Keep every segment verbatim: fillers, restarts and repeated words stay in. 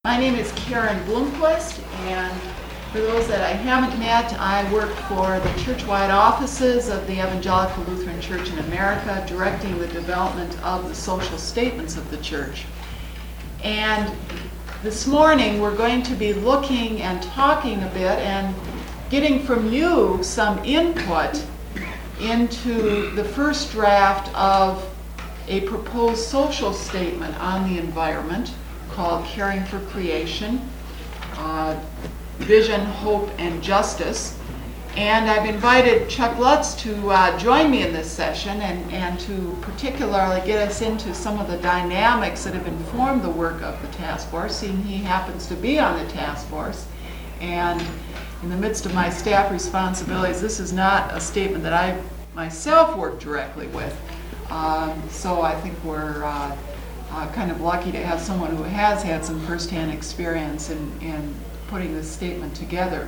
My name is Karen Bloomquist, and for those that I haven't met, I work for the church-wide offices of the Evangelical Lutheran Church in America, directing the development of the social statements of the church. And this morning, we're going to be looking and talking a bit and getting from you some input into the first draft of a proposed social statement on the environment called Caring for Creation, uh, Vision, Hope, and Justice. And I've invited Chuck Lutz to uh, join me in this session and, and to particularly get us into some of the dynamics that have informed the work of the task force, seeing he happens to be on the task force. And in the midst of my staff responsibilities, this is not a statement that I myself work directly with. Um, so I think we're uh, Uh, kind of lucky to have someone who has had some firsthand experience in, in putting this statement together.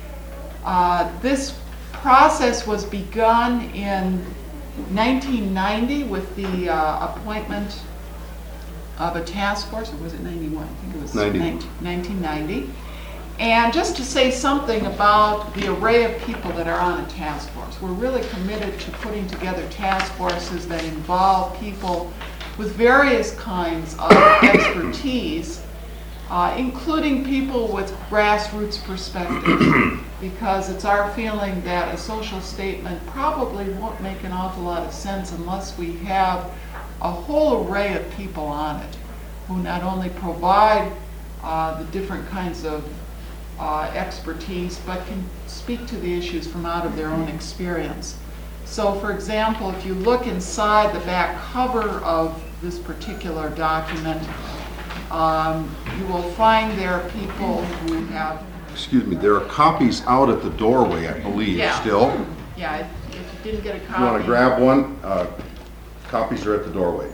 Uh, this process was begun in nineteen ninety with the uh, appointment of a task force, or was it ninety-one? I think it was nineteen ninety. And just to say something about the array of people that are on a task force, we're really committed to putting together task forces that involve people with various kinds of expertise, uh, including people with grassroots perspectives, because it's our feeling that a social statement probably won't make an awful lot of sense unless we have a whole array of people on it who not only provide uh, the different kinds of uh, expertise, but can speak to the issues from out of their own experience. So, for example, if you look inside the back cover of this particular document, um, you will find there are people who have... Excuse me, there are copies out at the doorway, I believe, Yeah. still. Yeah, if if you didn't get a copy... If you want to grab one, uh, copies are at the doorway.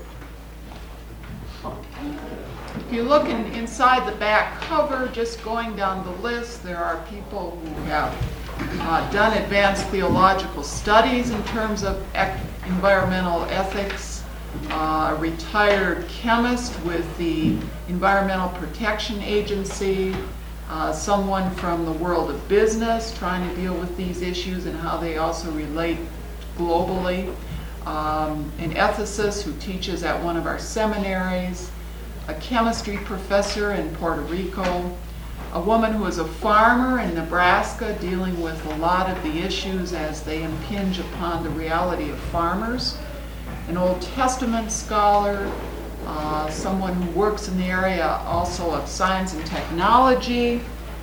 If you look in, inside the back cover, just going down the list, there are people who have uh, done advanced theological studies in terms of ec- environmental ethics, uh, a retired chemist with the Environmental Protection Agency, uh, someone from the world of business trying to deal with these issues and how they also relate globally, um, an ethicist who teaches at one of our seminaries, a chemistry professor in Puerto Rico, a woman who is a farmer in Nebraska dealing with a lot of the issues as they impinge upon the reality of farmers, an Old Testament scholar, uh, someone who works in the area also of science and technology,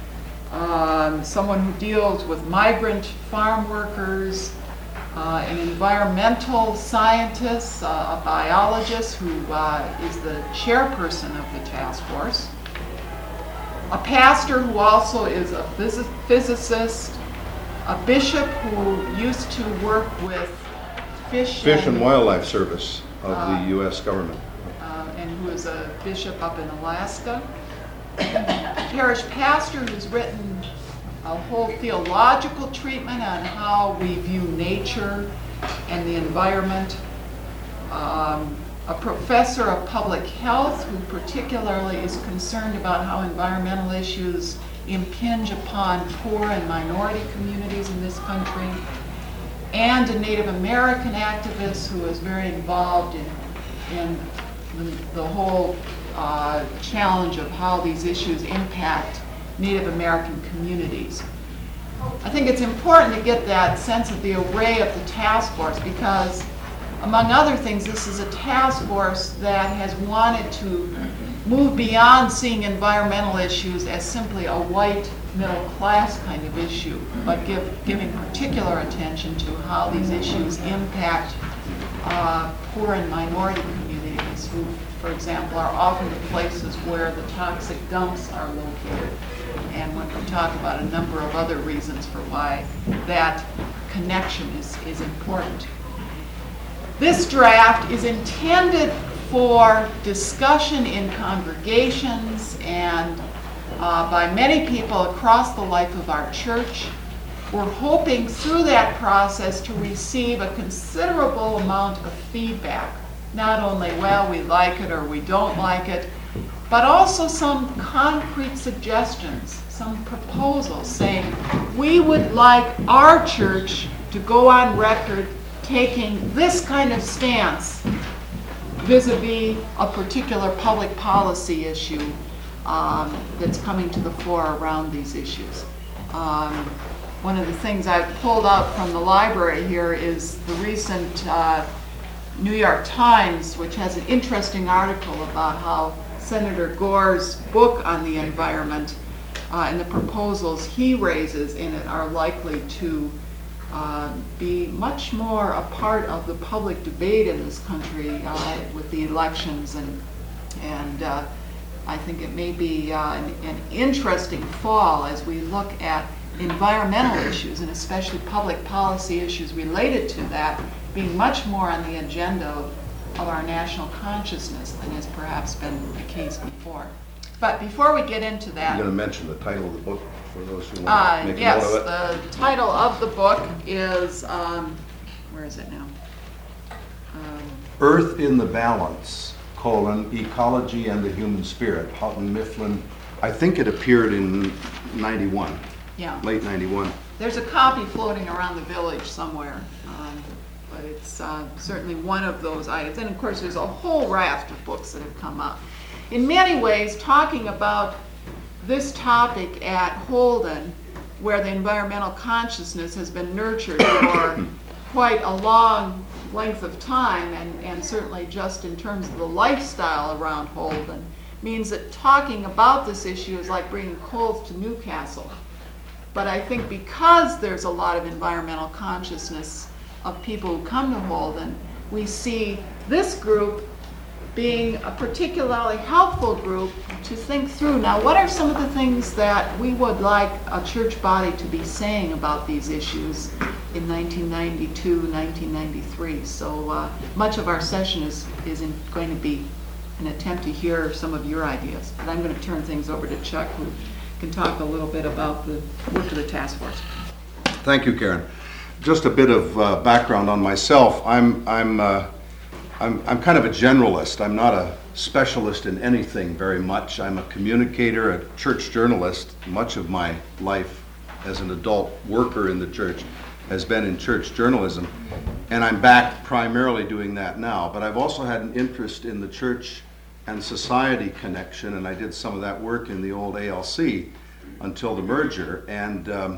um, someone who deals with migrant farm workers, uh, an environmental scientist, uh, a biologist who uh, is the chairperson of the task force, a pastor who also is a phys- physicist, a bishop who used to work with fish, Fish and Wildlife Service of Uh, the U S government. uh, and who is a bishop up in Alaska, a parish pastor who's written a whole theological treatment on how we view nature and the environment, um, a professor of public health who particularly is concerned about how environmental issues impinge upon poor and minority communities in this country, and a Native American activist who is very involved in, in the, the whole uh, challenge of how these issues impact Native American communities. I think it's important to get that sense of the array of the task force because, among other things, this is a task force that has wanted to move beyond seeing environmental issues as simply a white middle class kind of issue, but give, giving particular attention to how these issues impact uh, poor and minority communities who, for example, are often the places where the toxic dumps are located. And when we talk about a number of other reasons for why that connection is, is important. This draft is intended for discussion in congregations and uh, by many people across the life of our church. We're hoping through that process to receive a considerable amount of feedback. Not only, well, we like it or we don't like it, but also some concrete suggestions, some proposals saying, we would like our church to go on record taking this kind of stance vis-a-vis a particular public policy issue um, that's coming to the fore around these issues. Um, one of the things I've pulled out from the library here is the recent uh, New York Times, which has an interesting article about how Senator Gore's book on the environment uh, and the proposals he raises in it are likely to uh, be much more a part of the public debate in this country uh, with the elections, and and uh, I think it may be uh, an, an interesting fall as we look at environmental issues, and especially public policy issues related to that, being much more on the agenda of, of our national consciousness than has perhaps been the case before. But before we get into that, You're going to mention the title of the book for those who want uh, to make a yes, note of it? the title of the book is, um, where is it now? Um, Earth in the Balance, colon, Ecology and the Human Spirit, Houghton Mifflin. I think it appeared in ninety-one, yeah. late ninety-one. There's a copy floating around the village somewhere, um, but it's uh, certainly one of those items. And of course, there's a whole raft of books that have come up. In many ways, talking about this topic at Holden, where the environmental consciousness has been nurtured for quite a long length of time, and, and certainly just in terms of the lifestyle around Holden, means that talking about this issue is like bringing coals to Newcastle. But I think because there's a lot of environmental consciousness of people who come to Holden, we see this group being a particularly helpful group to think through, now what are some of the things that we would like a church body to be saying about these issues in nineteen ninety-two, nineteen ninety-three. So uh, much of our session is, is in, going to be an attempt to hear some of your ideas. But I'm going to turn things over to Chuck, who can talk a little bit about the work of the task force. Thank you, Karen. Just a bit of uh, background on myself. I'm, I'm, uh, I'm, I'm kind of a generalist. I'm not a specialist in anything very much. I'm a communicator, a church journalist. Much of my life as an adult worker in the church has been in church journalism, and I'm back primarily doing that now. But I've also had an interest in the church and society connection, and I did some of that work in the old A L C until the merger, and um,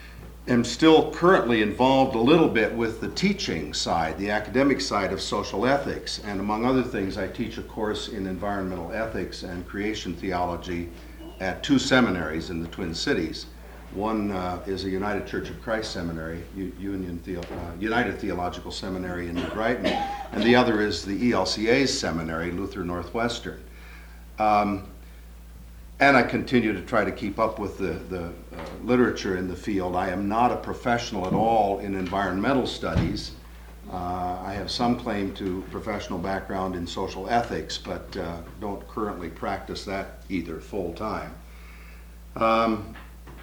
am still currently involved a little bit with the teaching side, the academic side of social ethics, and among other things I teach a course in environmental ethics and creation theology at two seminaries in the Twin Cities. One uh, is a United Church of Christ seminary, U- Union Theo- uh, United Theological Seminary in New Brighton, and the other is the E L C A's seminary, Luther Northwestern. Um, and I continue to try to keep up with the, the uh, literature in the field. I am not a professional at all in environmental studies. Uh, I have some claim to professional background in social ethics, but uh, don't currently practice that either full time. Um,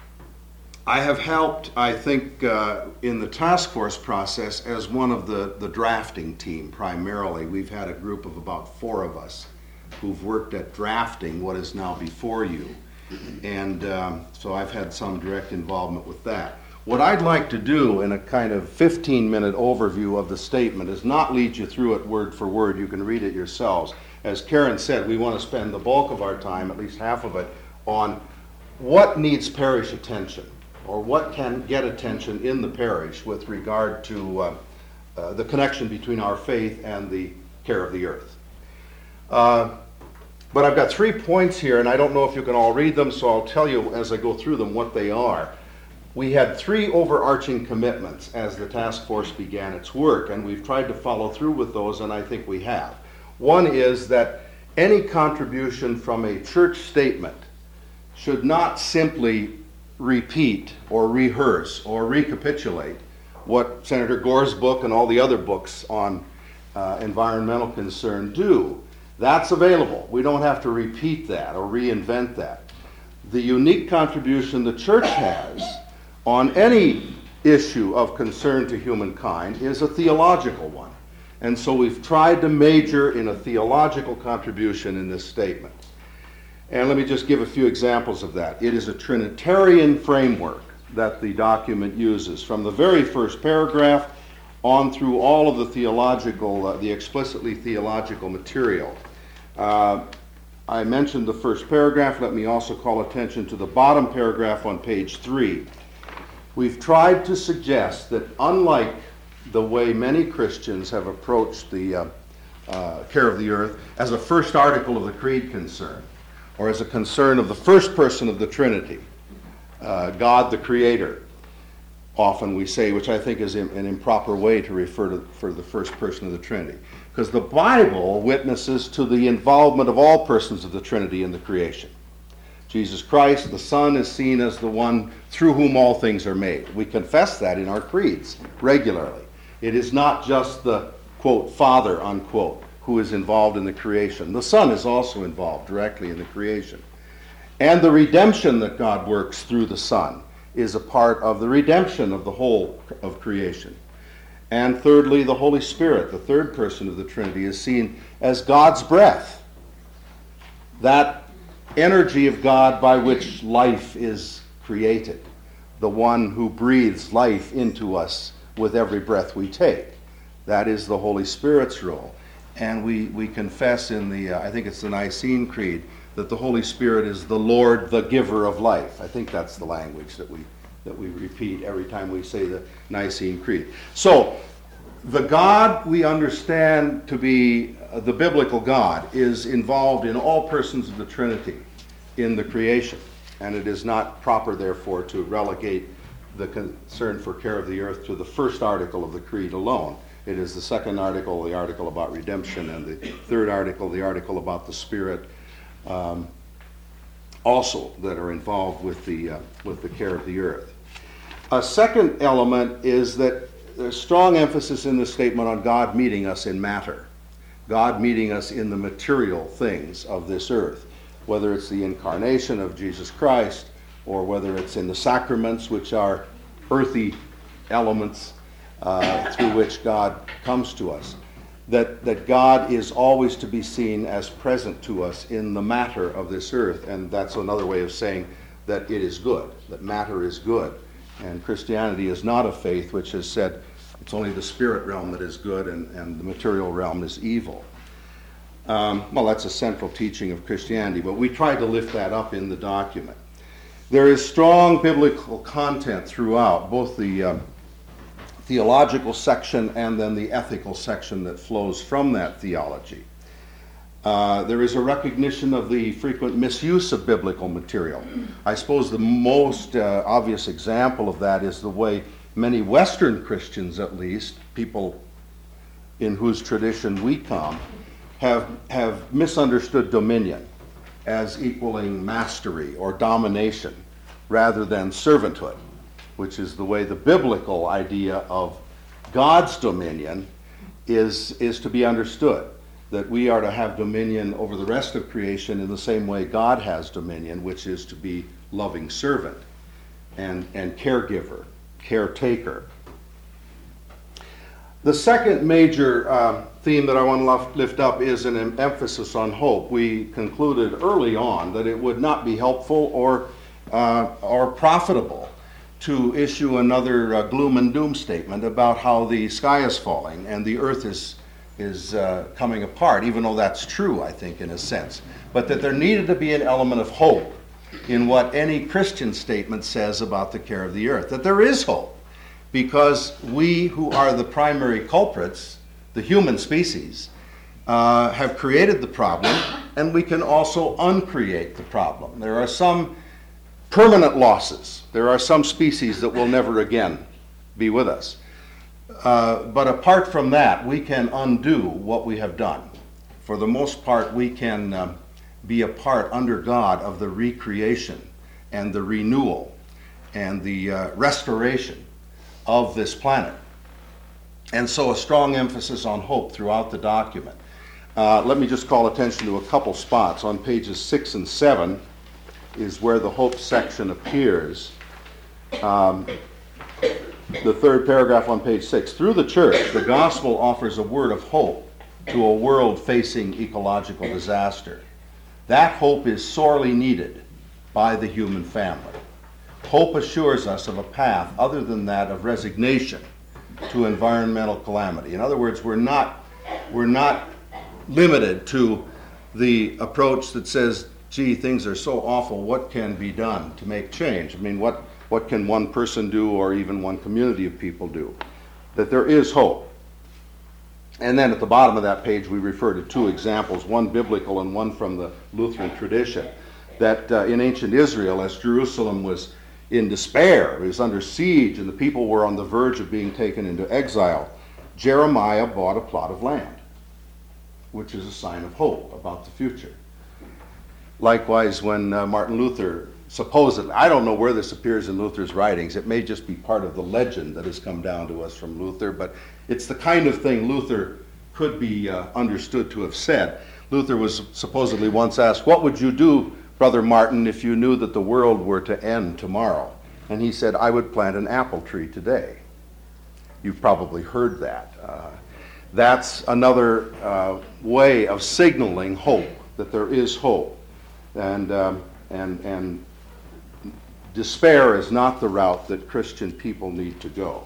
I have helped, I think, uh, in the task force process as one of the, the drafting team primarily. We've had a group of about four of us who've worked at drafting what is now before you. And um, so I've had some direct involvement with that. What I'd like to do in a kind of fifteen minute overview of the statement is not lead you through it word for word. You can read it yourselves. As Karen said, we want to spend the bulk of our time, at least half of it, on what needs parish attention, or what can get attention in the parish with regard to uh, uh, the connection between our faith and the care of the earth. Uh, but I've got three points here, and I don't know if you can all read them, so I'll tell you as I go through them what they are. We had three overarching commitments as the task force began its work, and we've tried to follow through with those, and I think we have. One is that any contribution from a church statement should not simply repeat or rehearse or recapitulate what Senator Gore's book and all the other books on uh, environmental concern do. That's available. We don't have to repeat that or reinvent that. The unique contribution the church has on any issue of concern to humankind is a theological one. And so we've tried to major in a theological contribution in this statement. And let me just give a few examples of that. It is a Trinitarian framework that the document uses, from the very first paragraph on through all of the theological, uh, the explicitly theological material. Uh, I mentioned the first paragraph. Let me also call attention to the bottom paragraph on page three. We've tried to suggest that, unlike the way many Christians have approached the uh, uh, care of the earth as a first article of the Creed concern, or as a concern of the first person of the Trinity, uh, God the Creator, often we say, which I think is an improper way to refer to for the first person of the Trinity. Because the Bible witnesses to the involvement of all persons of the Trinity in the creation. Jesus Christ, the Son, is seen as the one through whom all things are made. We confess that in our creeds regularly. It is not just the, quote, Father, unquote, who is involved in the creation. The Son is also involved directly in the creation. And the redemption that God works through the Son is a part of the redemption of the whole of creation. And thirdly, the Holy Spirit, the third person of the Trinity, is seen as God's breath, that energy of God by which life is created, the one who breathes life into us with every breath we take. That is the Holy Spirit's role. And we, we confess in the, uh, I think it's the Nicene Creed, that the Holy Spirit is the Lord, the giver of life. I think that's the language that we that we repeat every time we say the Nicene Creed. So, the God we understand to be uh, the biblical God is involved in all persons of the Trinity in the creation. And it is not proper, therefore, to relegate the concern for care of the earth to the first article of the Creed alone. It is the second article, the article about redemption, and the third article, the article about the Spirit, um, also that are involved with the uh, with the care of the earth. A second element is that there's strong emphasis in this statement on God meeting us in matter, God meeting us in the material things of this earth, whether it's the incarnation of Jesus Christ or whether it's in the sacraments, which are earthy elements uh, through which God comes to us. That, that God is always to be seen as present to us in the matter of this earth. And that's another way of saying that it is good, that matter is good. And Christianity is not a faith which has said it's only the spirit realm that is good and, and the material realm is evil. Um, well, that's a central teaching of Christianity, but we try to lift that up in the document. There is strong biblical content throughout, both the um, theological section and then the ethical section that flows from that theology. Uh, there is a recognition of the frequent misuse of biblical material. I suppose the most uh, obvious example of that is the way many Western Christians, at least, people in whose tradition we come, have, have misunderstood dominion as equaling mastery or domination rather than servanthood, which is the way the biblical idea of God's dominion is, is to be understood, that we are to have dominion over the rest of creation in the same way God has dominion, which is to be loving servant and, and caregiver, caretaker. The second major uh, theme that I want to lift up is an emphasis on hope. We concluded early on that it would not be helpful or, uh, or profitable to issue another uh, gloom and doom statement about how the sky is falling and the earth is is uh, coming apart, even though that's true, I think, in a sense. But that there needed to be an element of hope in what any Christian statement says about the care of the earth. That there is hope, because we who are the primary culprits, the human species, uh, have created the problem, and we can also uncreate the problem. There are some permanent losses. There are some species that will never again be with us. Uh, but apart from that, we can undo what we have done. For the most part, we can um, be a part under God of the recreation and the renewal and the uh, restoration of this planet. And so a strong emphasis on hope throughout the document. Uh, let me just call attention to a couple spots. On pages six and seven is where the hope section appears. Um, The third paragraph on page six. Through the church, the gospel offers a word of hope to a world facing ecological disaster. That hope is sorely needed by the human family. Hope assures us of a path other than that of resignation to environmental calamity. In other words, we're not, we're not limited to the approach that says, gee, things are so awful, what can be done to make change? I mean, what, what can one person do or even one community of people do? That there is hope. And then at the bottom of that page, we refer to two examples, one biblical and one from the Lutheran tradition, that uh, in ancient Israel, as Jerusalem was in despair, it was under siege, and the people were on the verge of being taken into exile, Jeremiah bought a plot of land, which is a sign of hope about the future. Likewise, when uh, Martin Luther supposedly, I don't know where this appears in Luther's writings, it may just be part of the legend that has come down to us from Luther, but it's the kind of thing Luther could be uh, understood to have said. Luther was supposedly once asked, what would you do, Brother Martin, if you knew that the world were to end tomorrow? And he said, I would plant an apple tree today. You've probably heard that. Uh, that's another uh, way of signaling hope, that there is hope. And, um, and, and despair is not the route that Christian people need to go.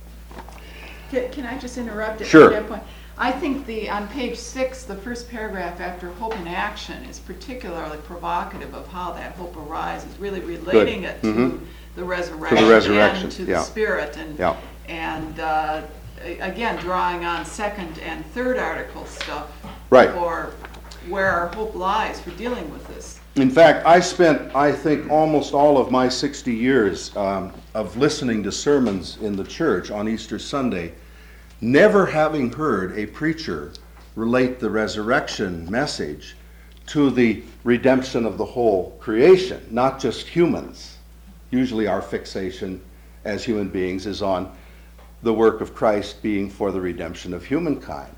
Can, can I just interrupt at Sure. that point? I think the, on page six, the first paragraph after hope in action is particularly provocative of how that hope arises, really relating it to Mhm. the resurrection, resurrection, and to yeah. the Spirit, and, Yeah. and uh, a- again, drawing on second and third article stuff Right. for where our hope lies for dealing with this. In fact, I spent, I think, almost all of my sixty years um, of listening to sermons in the church on Easter Sunday, never having heard a preacher relate the resurrection message to the redemption of the whole creation, not just humans. Usually our fixation as human beings is on the work of Christ being for the redemption of humankind.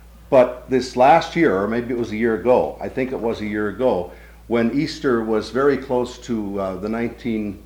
But this last year, or maybe it was a year ago, I think it was a year ago, when Easter was very close to uh, the nineteen,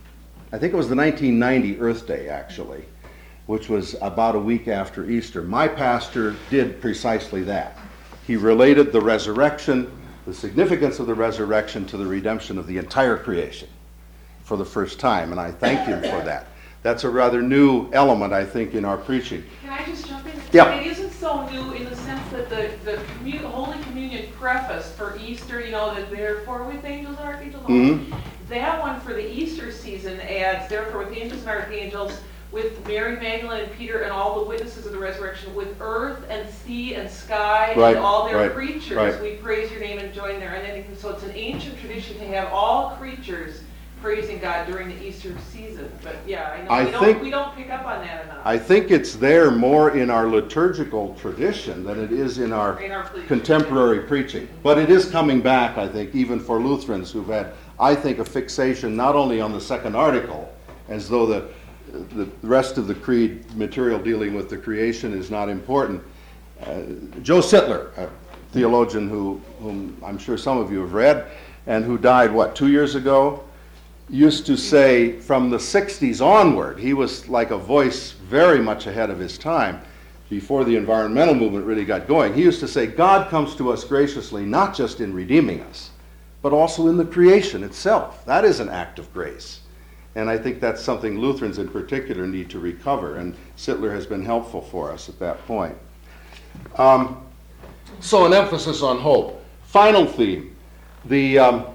I think it was the nineteen ninety Earth Day actually, which was about a week after Easter. My pastor did precisely that. He related the resurrection, the significance of the resurrection, to the redemption of the entire creation for the first time, and I thanked him for that. That's a rather new element, I think, in our preaching. Can I just jump in? Yeah. It isn't so new in the sense that the, the commu- Holy Communion preface for Easter, you know, that therefore with angels and archangels, Mhm. that one for the Easter season adds, therefore with angels and archangels, with Mary Magdalene and Peter and all the witnesses of the resurrection, with earth and sea and sky Right, and all their right, creatures, right. we praise your name and join their unending. So it's an ancient tradition to have all creatures praising God during the Easter season. But yeah, I know I we think- don't we don't pick up on that enough. I think it's there more in our liturgical tradition than it is in our In our preaching. contemporary preaching. But it is coming back, I think, even for Lutherans who've had, I think, a fixation not only on the second article, as though the, the rest of the creed material dealing with the creation is not important. Uh, Joe Sittler, a theologian who, whom I'm sure some of you have read, and who died, what, two years ago? Used to say from the sixties onward, he was like a voice very much ahead of his time before the environmental movement really got going. He used to say, God comes to us graciously not just in redeeming us, but also in the creation itself. That is an act of grace. And I think that's something Lutherans in particular need to recover, and Sittler has been helpful for us at that point. Um, so an emphasis on hope. Final theme, the um,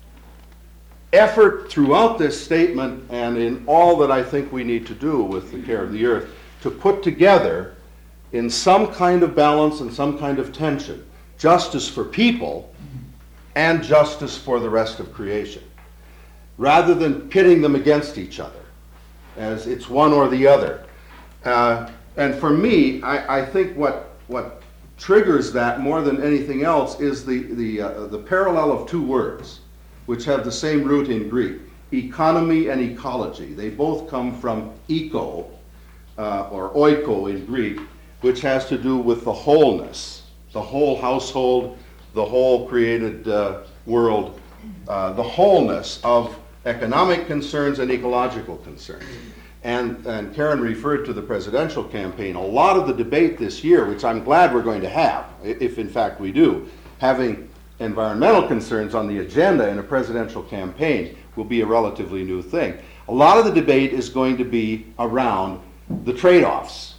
effort throughout this statement and in all that I think we need to do with the care of the earth to put together in some kind of balance and some kind of tension justice for people and justice for the rest of creation, rather than pitting them against each other as it's one or the other. Uh, and for me, I, I think what what triggers that more than anything else is the the uh, the parallel of two words which have the same root in Greek, economy and ecology. They both come from eco, uh, or oiko in Greek, which has to do with the wholeness, the whole household, the whole created uh, world, uh, the wholeness of economic concerns and ecological concerns. And, and Karen referred to the presidential campaign. A lot of the debate this year, which I'm glad we're going to have, if in fact we do, having environmental concerns on the agenda in a presidential campaign will be a relatively new thing. A lot of the debate is going to be around the trade-offs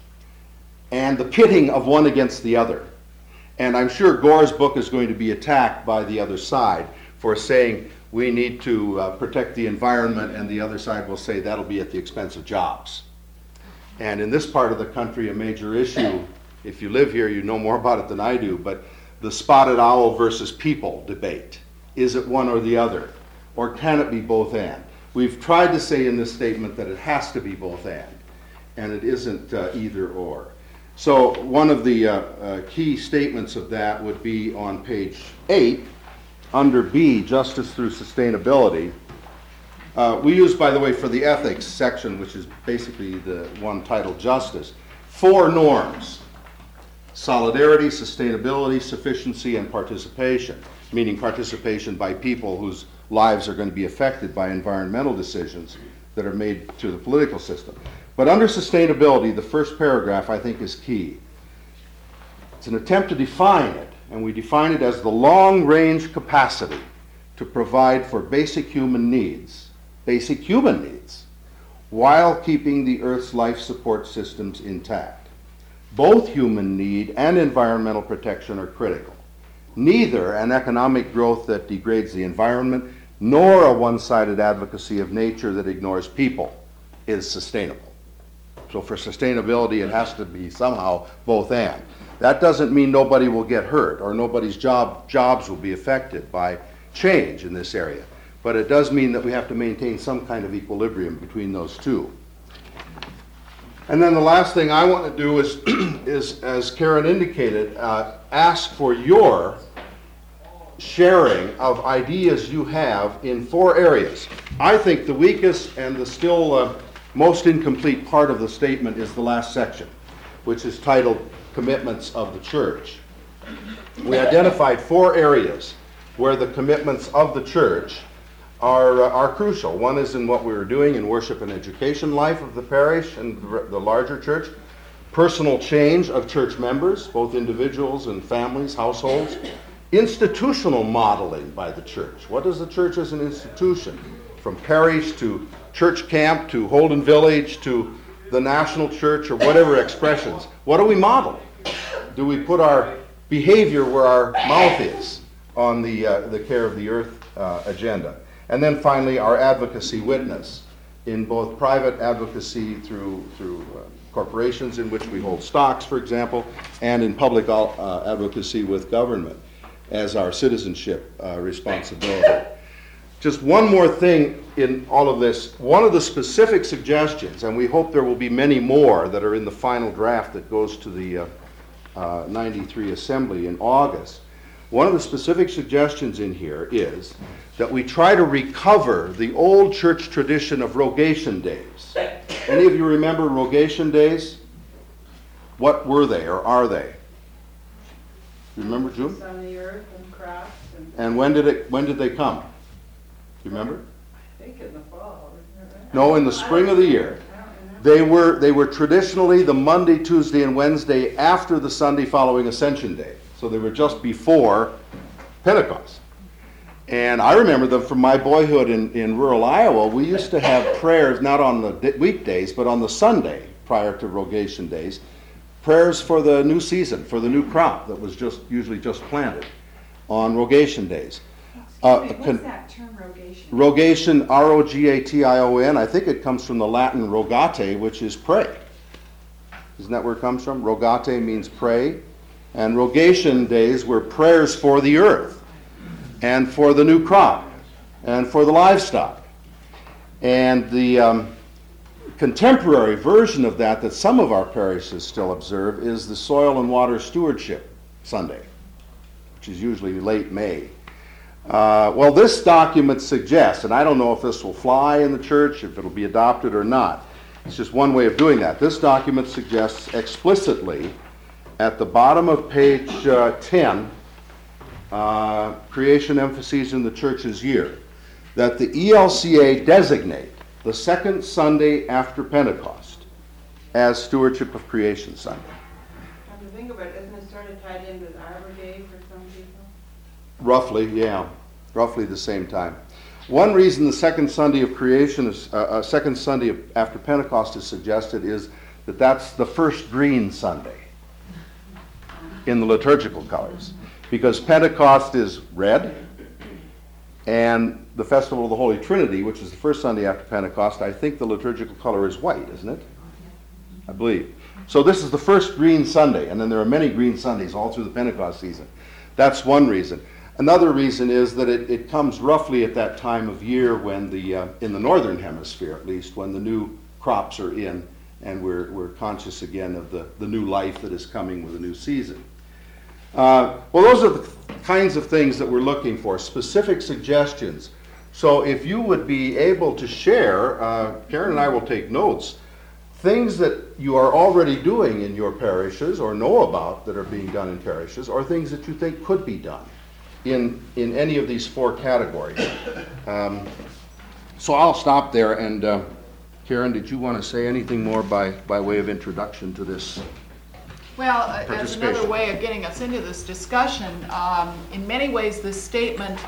and the pitting of one against the other. And I'm sure Gore's book is going to be attacked by the other side for saying we need to uh, protect the environment, and the other side will say that'll be at the expense of jobs. And in this part of the country, a major issue, if you live here, you know more about it than I do, but the spotted owl versus people debate. Is it one or the other? Or can it be both and? We've tried to say in this statement that it has to be both and, and it isn't uh, either or. So one of the uh, uh, key statements of that would be on page eight, under B, Justice Through Sustainability. Uh, we use, by the way, for the ethics section, which is basically the one titled Justice, four norms: solidarity, sustainability, sufficiency, and participation, meaning participation by people whose lives are going to be affected by environmental decisions that are made through the political system. But under sustainability, the first paragraph I think is key. It's an attempt to define it, and we define it as the long-range capacity to provide for basic human needs, basic human needs, while keeping the Earth's life support systems intact. Both human need and environmental protection are critical. Neither an economic growth that degrades the environment nor a one-sided advocacy of nature that ignores people is sustainable. So for sustainability, it has to be somehow both and. That doesn't mean nobody will get hurt or nobody's job, jobs will be affected by change in this area. But it does mean that we have to maintain some kind of equilibrium between those two. And then the last thing I want to do is, is as Karen indicated, uh, ask for your sharing of ideas you have in four areas. I think the weakest and the still uh, most incomplete part of the statement is the last section, which is titled Commitments of the Church. We identified four areas where the commitments of the church are, uh, are crucial. One is in what we were doing in worship and education life of the parish and the larger church, personal change of church members, both individuals and families, households, institutional modeling by the church. What is the church as an institution? From parish to church camp to Holden Village to the national church or whatever expressions. What do we model? Do we put our behavior where our mouth is on the, uh, the care of the earth uh, agenda? And then finally, our advocacy witness in both private advocacy through, through uh, corporations in which we hold stocks, for example, and in public uh, advocacy with government as our citizenship uh, responsibility. Just one more thing in all of this. One of the specific suggestions, and we hope there will be many more that are in the final draft that goes to the uh, uh, ninety-three Assembly in August, one of the specific suggestions in here is that we try to recover the old church tradition of rogation days. Any of you remember rogation days? What were they or are they? You remember, June? On the earth and crops and. And when did it? When did they come? Do you remember? I think in the fall, isn't it right? No, in the spring of the year. I don't remember. They were they were traditionally the Monday, Tuesday, and Wednesday after the Sunday following Ascension Day. So they were just before Pentecost. And I remember them from my boyhood in, in rural Iowa. We used to have prayers not on the weekdays, but on the Sunday prior to rogation days. Prayers for the new season, for the new crop that was just usually just planted on rogation days. Uh, Excuse me, con- what's that term, rogation? Rogation, R O G A T I O N, I think it comes from the Latin rogate, which is pray. Isn't that where it comes from? Rogate means pray. And rogation days were prayers for the earth and for the new crop and for the livestock. And the um, contemporary version of that that some of our parishes still observe is the Soil and Water Stewardship Sunday, which is usually late May. Uh, well, this document suggests, and I don't know if this will fly in the church, if it'll be adopted or not. It's just one way of doing that. This document suggests explicitly at the bottom of page uh, ten, uh, creation emphases in the church's year, that the E L C A designate the second Sunday after Pentecost as Stewardship of Creation Sunday. Come to think of it, isn't it sort of tied in with Arbor Day for some people? Roughly, yeah, roughly the same time. One reason the second Sunday of creation is, uh, uh, second Sunday of, after Pentecost is suggested is that that's the first green Sunday in the liturgical colors. Because Pentecost is red, and the Festival of the Holy Trinity, which is the first Sunday after Pentecost, I think the liturgical color is white, isn't it? I believe. So this is the first green Sunday, and then there are many green Sundays all through the Pentecost season. That's one reason. Another reason is that it, it comes roughly at that time of year when the, uh, in the northern hemisphere at least, when the new crops are in, and we're, we're conscious again of the, the new life that is coming with a new season. Uh, well, those are the kinds of things that we're looking for, specific suggestions. So if you would be able to share, uh, Karen and I will take notes, things that you are already doing in your parishes or know about that are being done in parishes, or things that you think could be done in, in any of these four categories. Um, so I'll stop there, and uh, Karen, did you want to say anything more by, by way of introduction to this? Well, uh, as another Participation. way of getting us into this discussion, um, in many ways this statement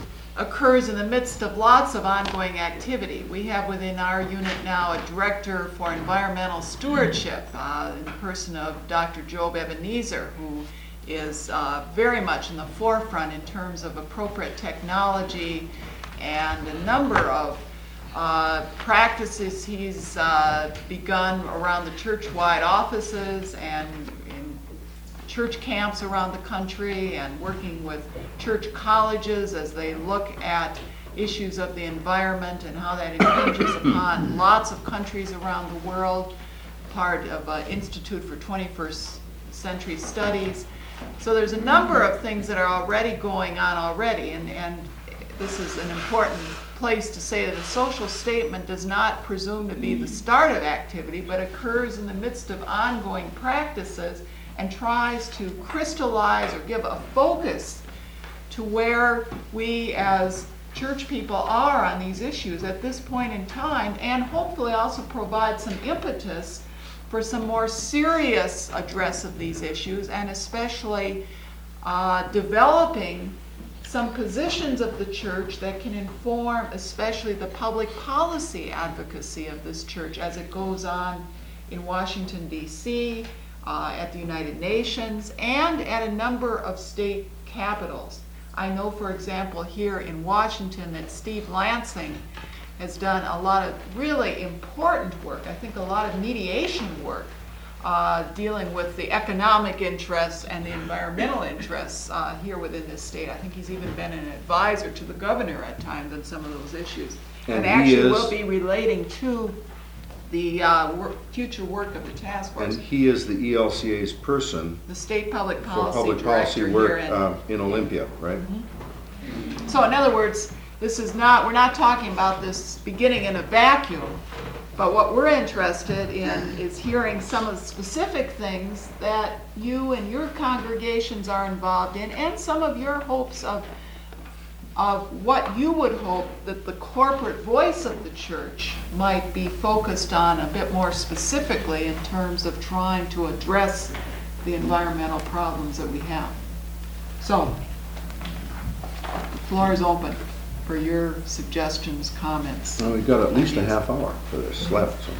occurs in the midst of lots of ongoing activity. We have within our unit now a director for environmental stewardship uh, in the person of Doctor Job Ebenezer, who is uh, very much in the forefront in terms of appropriate technology and a number of uh, practices he's uh, begun around the church-wide offices and in church camps around the country, and working with church colleges as they look at issues of the environment and how that impinges upon lots of countries around the world, part of an Institute for twenty-first Century Studies. So there's a number of things that are already going on already, and, and this is an important place to say that a social statement does not presume to be the start of activity, but occurs in the midst of ongoing practices and tries to crystallize or give a focus to where we as church people are on these issues at this point in time, and hopefully also provide some impetus for some more serious address of these issues, and especially uh, developing some positions of the church that can inform especially the public policy advocacy of this church as it goes on in Washington, D C, uh, at the United Nations, and at a number of state capitals. I know, for example, here in Washington that Steve Lansing has done a lot of really important work, I think a lot of mediation work, uh, dealing with the economic interests and the environmental interests uh, here within this state. I think he's even been an advisor to the governor at times on some of those issues. And And he actually is- will be relating to the uh, work, future work of the task force. And he is the E L C A's person The state public for policy public policy director work here in uh, in Olympia, right? So in other words, this is not, we're not talking about this beginning in a vacuum, but what we're interested in is hearing some of the specific things that you and your congregations are involved in, and some of your hopes of, of what you would hope that the corporate voice of the church might be focused on a bit more specifically in terms of trying to address the environmental problems that we have. So, the floor is open for your suggestions, comments. Well, we've got at least a half hour for this left. So.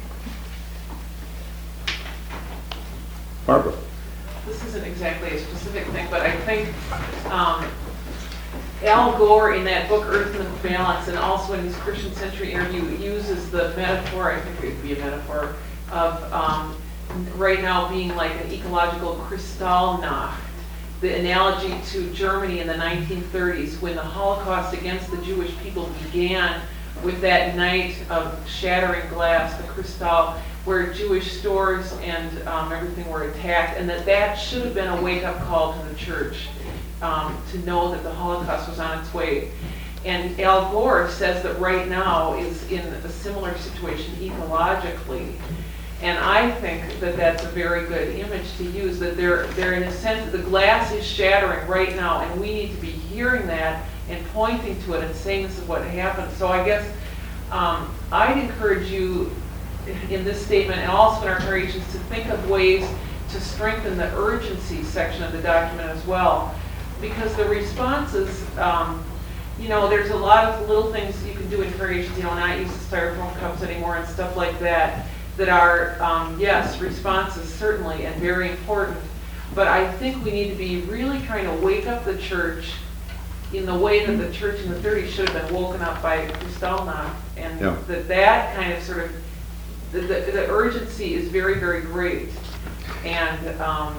Barbara. This isn't exactly a specific thing, but I think um, Al Gore in that book, Earth in the Balance, and also in his Christian Century interview, uses the metaphor, I think it would be a metaphor, of um, right now being like an ecological Kristallnacht. The analogy to Germany in the nineteen thirties, when the Holocaust against the Jewish people began with that night of shattering glass, the Kristall, where Jewish stores and um, everything were attacked, and that that should have been a wake-up call to the church um, to know that the Holocaust was on its way. And Al Gore says that right now is in a similar situation ecologically. And I think that that's a very good image to use, that they're, they're in a sense, the glass is shattering right now, and we need to be hearing that and pointing to it and saying this is what happened. So I guess um, I'd encourage you in this statement and also in our congregations to think of ways to strengthen the urgency section of the document as well. because the responses, um, you know, there's a lot of little things you can do in congregations, you know, not use the styrofoam cups anymore and stuff like that, that are, um, yes, responses certainly and very important. But I think we need to be really trying to wake up the church in the way that the church in the thirties should have been woken up by Kristallnacht. And Yeah. that that kind of sort of, the, the, the urgency is very, very great. And, um,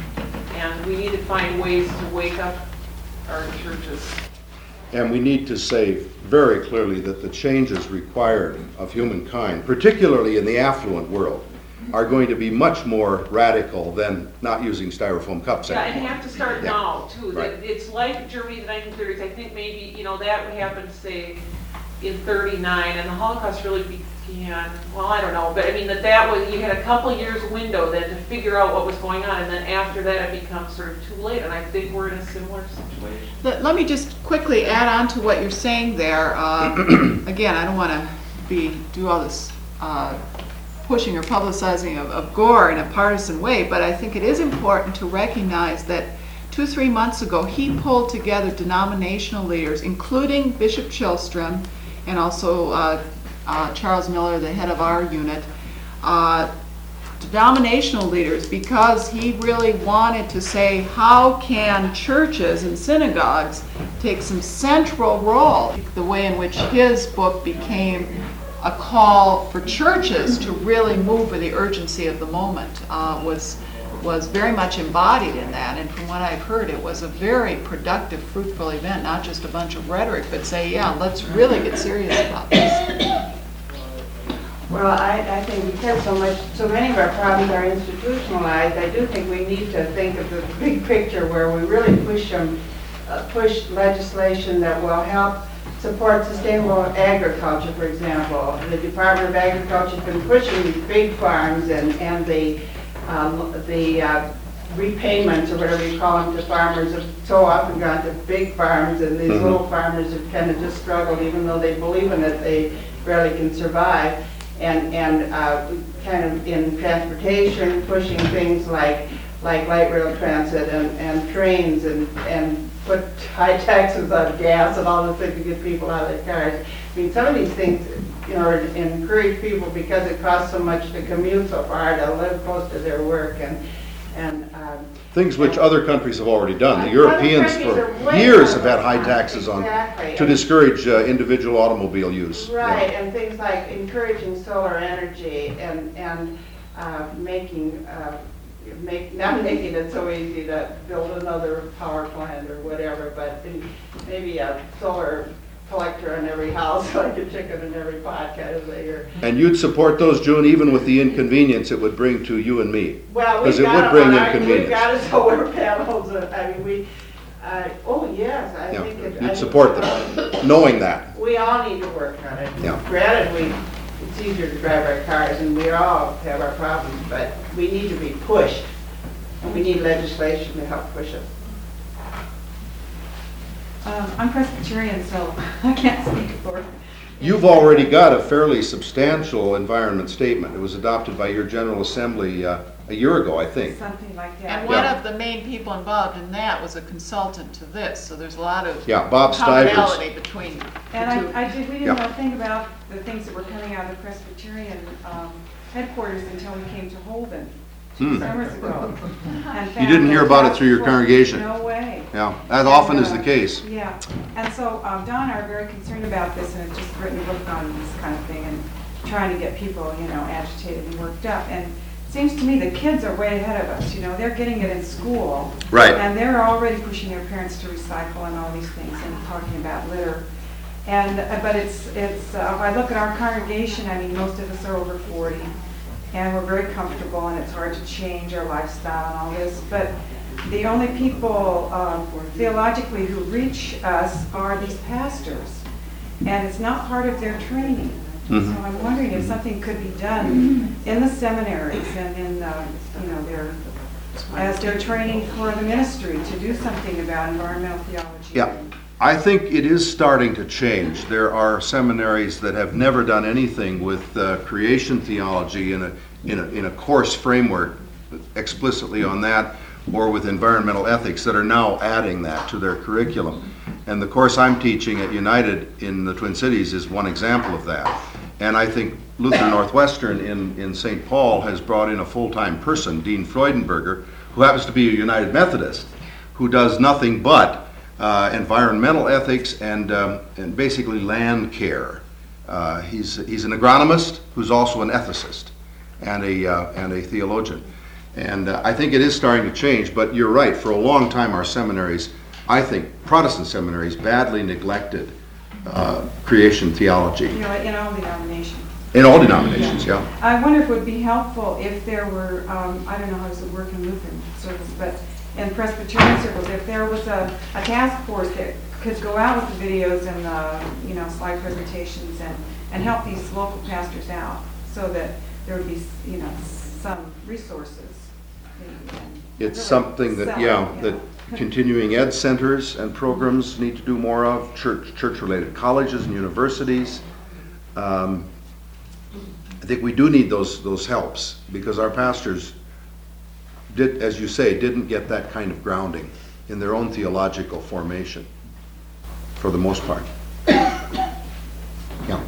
and we need to find ways to wake up our churches. And we need to say very clearly that the changes required of humankind, particularly in the affluent world, are going to be much more radical than not using styrofoam cups Yeah, anymore. and you have to start Yeah. now, too. That Right. It's like Germany in the nineteen thirties. I think maybe, you know, that happened, say, in thirty-nine, and the Holocaust really began, well, I don't know, but I mean, that that was, you had a couple years window then to figure out what was going on, and then after that, it becomes sort of too late, and I think we're in a similar situation. Let, let me just quickly add on to what you're saying there. Uh, again, I don't want to be do all this uh, pushing or publicizing of, of Gore in a partisan way, but I think it is important to recognize that two, three months ago, he pulled together denominational leaders, including Bishop Chilstrom and also uh, uh, Charles Miller, the head of our unit, uh, denominational leaders, because he really wanted to say, how can churches and synagogues take some central role? The way in which his book became a call for churches to really move with the urgency of the moment uh, was was very much embodied in that. And from what I've heard, it was a very productive, fruitful event, not just a bunch of rhetoric, but say, yeah, let's really get serious about this. Well, I, I think because so much, so many of our problems are institutionalized, I do think we need to think of the big picture where we really push them, uh, push legislation that will help support sustainable agriculture, for example. The Department of Agriculture has been pushing these big farms and, and the, um, the uh, repayments, or whatever you call them, to farmers have so often gone to big farms, and these Mhm. little farmers have kind of just struggled, even though they believe in it, they barely can survive. And, and uh, kind of in transportation, pushing things like like light rail transit and, and trains, and, and put high taxes on gas and all the things to get people out of their cars. I mean, some of these things, you know, encourage people because it costs so much to commute so far to live close to their work, and and um, Things which other countries have already done. The Other Europeans countries are for way years more have had high advanced. taxes on, Exactly. to discourage uh, individual automobile use. Yeah. Right, and things like encouraging solar energy and, and uh, making, uh, make, not making it so easy to build another power plant or whatever, but in- maybe a solar collector in every house, like a chicken in every pot kind of thing. Or, And you'd support those, June, even with the inconvenience it would bring to you and me? well, Because we've it got would it bring on our, we've inconvenience. got a solar panels, and, I mean, we, uh, oh, yes, I Yeah, think it. I you'd think- support them, knowing that. We all need to work on it. Yeah. Granted, we, it's easier to drive our cars, and we all have our problems, but we need to be pushed, and we need legislation to help push us. Um, I'm Presbyterian, so I can't speak for. You've already got a fairly substantial environment statement. It was adopted by your General Assembly uh, a year ago, I think. Something like that. And one Yeah. of the main people involved in that was a consultant to this, so there's a lot of Yeah, Bob Stivers. commonality between the And two. I, I did, we Yeah. didn't know a thing about the things that were coming out of the Presbyterian um, headquarters until we came to Holden two Hmm. summers ago. and You found didn't hear that about it task through your force- congregation. No way. Yeah, that often is the case. Yeah, and so um, Don and I are very concerned about this, and have just written a book on this kind of thing, and trying to get people, you know, agitated and worked up. And it seems to me the kids are way ahead of us, you know, they're getting it in school. Right. And they're already pushing their parents to recycle and all these things, and talking about litter. And, uh, but it's, it's, uh, if I look at our congregation, I mean, most of us are over forty, and we're very comfortable, and it's hard to change our lifestyle and all this, but the only people um, theologically who reach us are these pastors, and it's not part of their training. Mhm. So I'm wondering if something could be done in the seminaries and in, uh, you know, their, as they're training for the ministry to do something about environmental theology. Yeah, I think it is starting to change. There are seminaries that have never done anything with uh, creation theology in a, in a, in a course framework explicitly on that. or with environmental ethics that are now adding that to their curriculum. And the course I'm teaching at United in the Twin Cities is one example of that. And I think Lutheran Northwestern in, in Saint Paul has brought in a full-time person, Dean Freudenberger, who happens to be a United Methodist, who does nothing but uh, environmental ethics and, um, and basically land care. Uh, he's, he's an agronomist who's also an ethicist and a, uh, and a theologian. And uh, I think it is starting to change, but you're right. For a long time, our seminaries, I think Protestant seminaries, badly neglected uh, creation theology. You know, in all denominations. In all denominations, yeah. I wonder if it would be helpful if there were, um, I don't know how does it work in Lutheran circles, but in Presbyterian circles, if there was a, a task force that could go out with the videos and the, you know, slide presentations and, and help these local pastors out so that there would be, you know, some resources. and It's really something that, sell, yeah, you that know. continuing ed centers and programs need to do more of, church, church-related colleges and universities. Um, I think we do need those, those helps, because our pastors did, as you say, didn't get that kind of grounding in their own theological formation, for the most part. Yeah.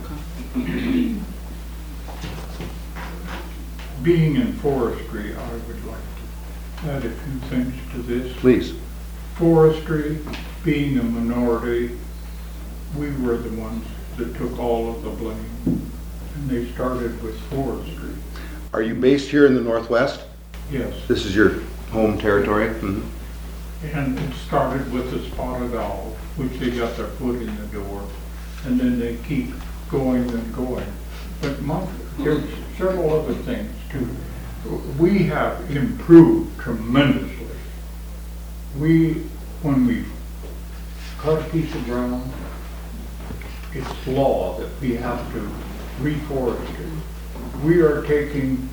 Being in forestry, I would like to add a few things to this. Please. Forestry, being a minority, we were the ones that took all of the blame, and they started with forestry. Are you based here in the Northwest? Yes, This is your home territory? Mhm. and it started with the spotted owl, which they got their foot in the door, and then they keep going and going. But my, there's several other things too. We have improved tremendously. We, when we cut a piece of ground, it's law that we have to reforest it. We are taking,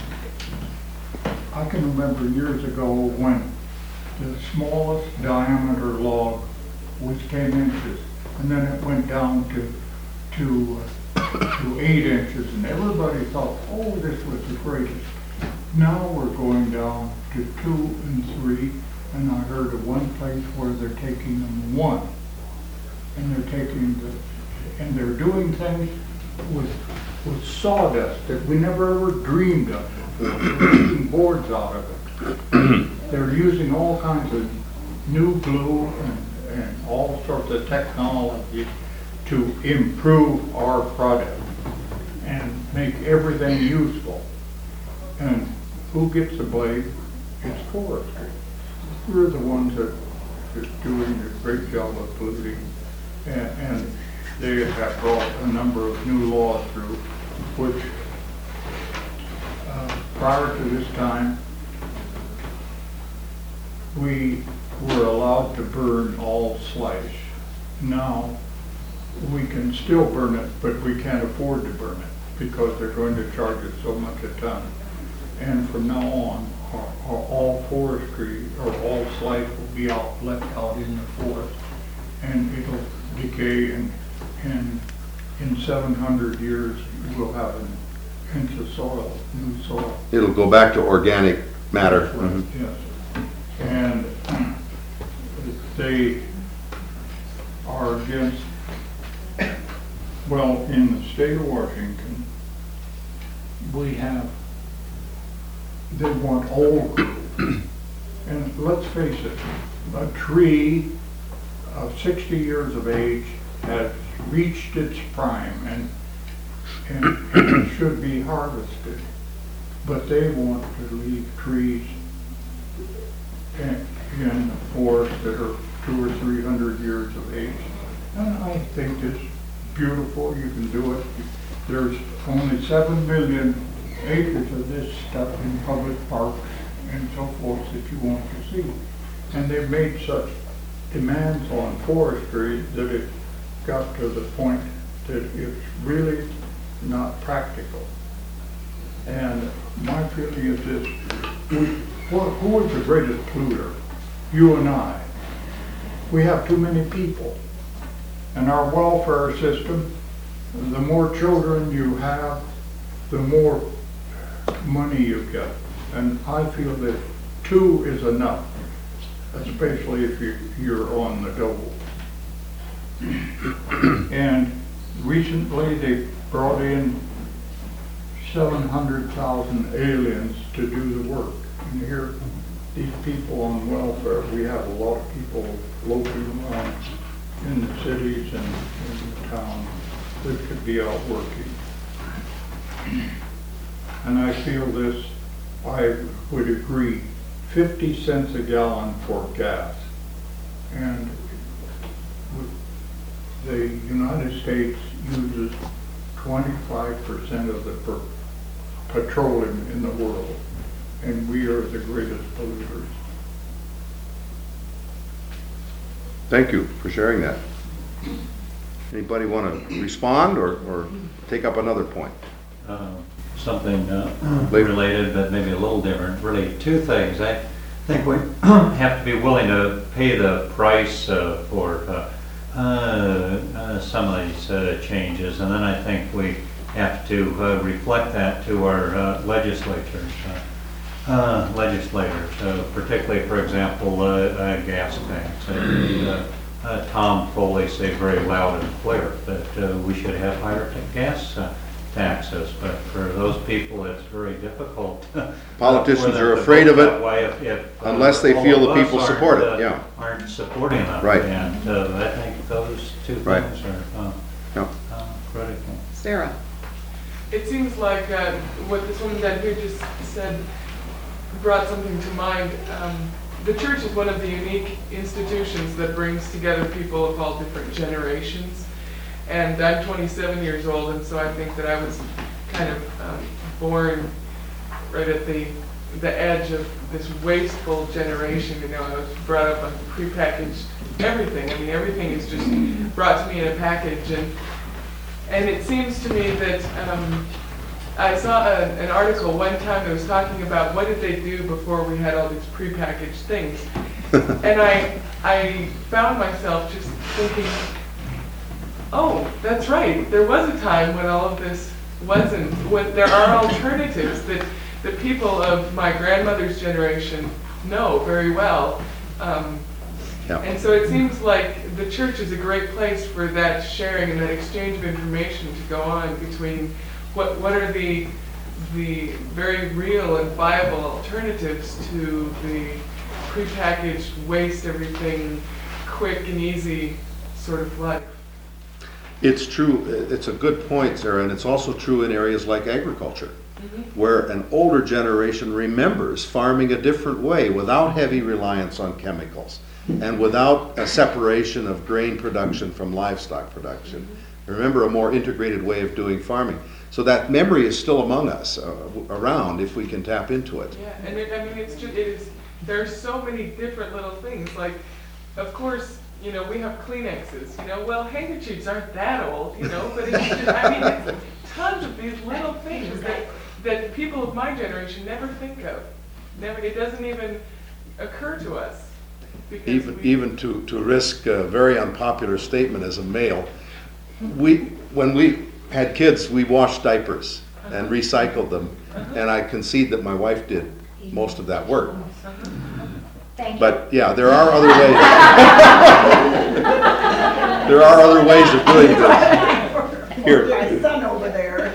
I can remember years ago when the smallest diameter log was ten inches, and then it went down to, to, uh, to eight inches, and everybody thought, oh, this was the greatest. Now we're going down to two and three, and I heard of one place where they're taking them one. And they're taking the, and they're doing things with, with sawdust that we never ever dreamed of before. They're making boards out of it. They're using all kinds of new glue and, and all sorts of technology to improve our product and make everything useful. And who gets the blame? It's forestry. We're the ones that are doing a great job of polluting. And, and they have brought a number of new laws through, which uh, prior to this time, we were allowed to burn all slash. Now, we can still burn it, but we can't afford to burn it because they're going to charge us so much a ton. And from now on, our, our, all forestry or all slash will be out, left out in the forest, and it'll decay, and, and in seven hundred years we'll have an inch of soil, new soil. It'll go back to organic matter. Mhm. Yes. And they are against, well, in the state of Washington, we have, they want old growth. And let's face it, a tree of sixty years of age has reached its prime and, and, and it should be harvested. But they want to leave trees in, in the forest that are two or three hundred years of age. And I think it's beautiful, you can do it. There's only seven million acres of this stuff in public parks and so forth that you want to see. And they've made such demands on forestry that it got to the point that it's really not practical. And my feeling is this, we, who is the greatest polluter? You and I. We have too many people. And our welfare system, the more children you have, the more money you get. And I feel that two is enough, especially if you, you're on the dole. And recently they brought in seven hundred thousand aliens to do the work. And here, these people on welfare, we have a lot of people locally around in the cities and in the town that could be out working. And I feel this, I would agree, fifty cents a gallon for gas. And the United States uses twenty-five percent of the per petroleum in the world, and we are the greatest polluters. Thank you for sharing that. Anybody want to respond or, or take up another point? Uh, Something uh, related, but maybe a little different. Really, two things. I think we have to be willing to pay the price uh, for uh, uh, uh, some of these uh, changes, and then I think we have to uh, reflect that to our uh, legislators, uh, uh, legislators, uh, particularly, for example, uh, uh, gas tax. And, uh, uh, Tom Foley said very loud and clear that uh, we should have higher gas uh, taxes, but for those people, it's very difficult. Politicians for them are to afraid vote of it that way if- if, uh, unless they all feel of the us people aren't, support it, uh, yeah. Aren't supporting them. Right. And uh, I think those two Right. things are uh, Yeah. uh, critical. Sarah? It seems like uh, what this woman down here just said brought something to mind. Um, the church is one of the unique institutions that brings together people of all different generations. And I'm twenty-seven years old, and so I think that I was kind of um, born right at the the edge of this wasteful generation. You know, I was brought up on prepackaged everything. I mean, everything is just brought to me in a package, and and it seems to me that um, I saw a, an article one time that was talking about what did they do before we had all these prepackaged things, and I I found myself just thinking, oh, that's right. There was a time when all of this wasn't, when there are alternatives that the people of my grandmother's generation know very well. Um, Yeah. and so it seems like the church is a great place for that sharing and that exchange of information to go on between what what are the the very real and viable alternatives to the prepackaged, waste everything, quick and easy sort of life. It's true, it's a good point, Sarah, and it's also true in areas like agriculture, where an older generation remembers farming a different way without heavy reliance on chemicals and without a separation of grain production from livestock production. Remember a more integrated way of doing farming. So that memory is still among us, uh, around, if we can tap into it. Yeah, and it, I mean, it's just, it is, there's so many different little things, like, of course, you know, we have Kleenexes, you know, well, handkerchiefs aren't that old, you know, but it's just, I mean, it's tons of these little things that, that people of my generation never think of. Never, it doesn't even occur to us. Because Even, we, even to, to risk a very unpopular statement as a male, we, when we had kids, we washed diapers and recycled them, and I concede that my wife did most of that work. Thank you. But yeah, there are other ways. There are other ways of doing this. Here. My son over there.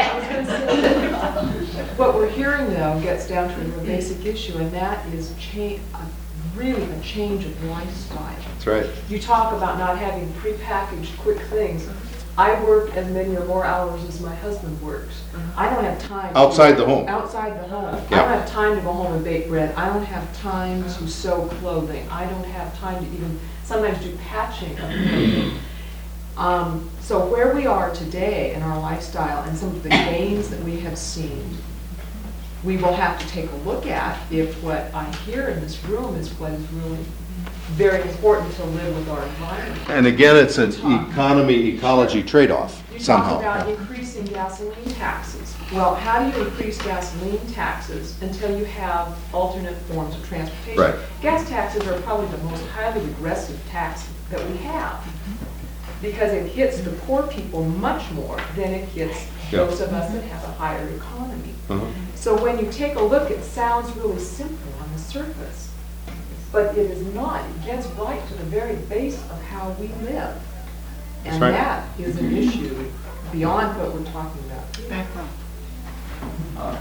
What we're hearing now gets down to a basic issue, and that is cha- uh, really a change of lifestyle. That's right. You talk about not having prepackaged quick things. I work as many or more hours as my husband works. I don't have time. to- Outside the home. Outside the home. I Yeah. don't have time to go home and bake bread. I don't have time to sew clothing. I don't have time to even sometimes do patching of clothing. Um, so where we are today in our lifestyle and some of the gains that we have seen, we will have to take a look at if what I hear in this room is what is really very important to live with our environment. And again, it's an economy, ecology trade-off You somehow. talk about increasing gasoline taxes. Well, how do you increase gasoline taxes until you have alternate forms of transportation? Right. Gas taxes are probably the most highly regressive tax that we have, because it hits the poor people much more than it hits Yeah. those of us that have a higher economy. Uh-huh. So when you take a look, it sounds really simple on the surface, but it is not. It gets right to the very base of how we live. And That's right. that is an issue beyond what we're talking about here. Background. Uh,